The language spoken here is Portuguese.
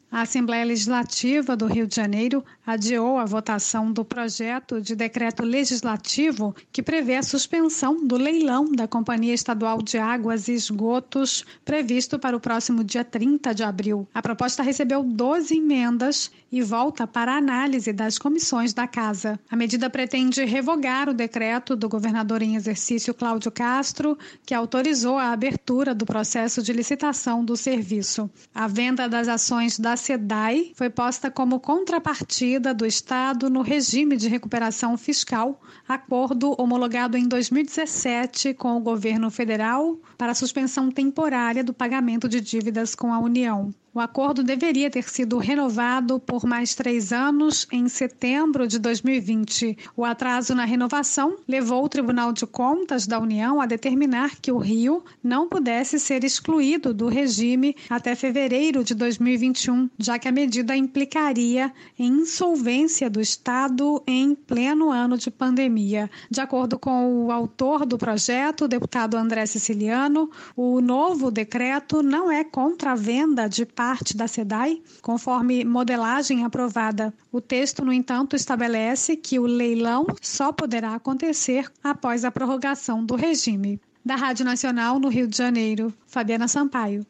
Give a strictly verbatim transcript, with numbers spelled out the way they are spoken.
A Assembleia Legislativa do Rio de Janeiro adiou a votação do projeto de decreto legislativo que prevê a suspensão do leilão da Companhia Estadual de Águas e Esgotos, previsto para o próximo dia trinta de abril. A proposta recebeu doze emendas e volta para a análise das comissões da Casa. A medida pretende revogar o decreto do governador em exercício Cláudio Castro, que autorizou a abertura do processo de licitação do serviço. A venda das ações da SEDAI foi posta como contrapartida do Estado no regime de recuperação fiscal, acordo homologado em dois mil e dezessete com o governo federal para a suspensão temporária do pagamento de dívidas com a União. O acordo deveria ter sido renovado por mais três anos em setembro de dois mil e vinte. O atraso na renovação levou o Tribunal de Contas da União a determinar que o Rio não pudesse ser excluído do regime até fevereiro de dois mil e vinte e um, já que a medida implicaria em insolvência do Estado em pleno ano de pandemia. De acordo com o autor do projeto, o deputado André Siciliano, o novo decreto não é contra a venda de parte da SEDAI, conforme modelagem aprovada. O texto, no entanto, estabelece que o leilão só poderá acontecer após a prorrogação do regime. Da Rádio Nacional, no Rio de Janeiro, Fabiana Sampaio.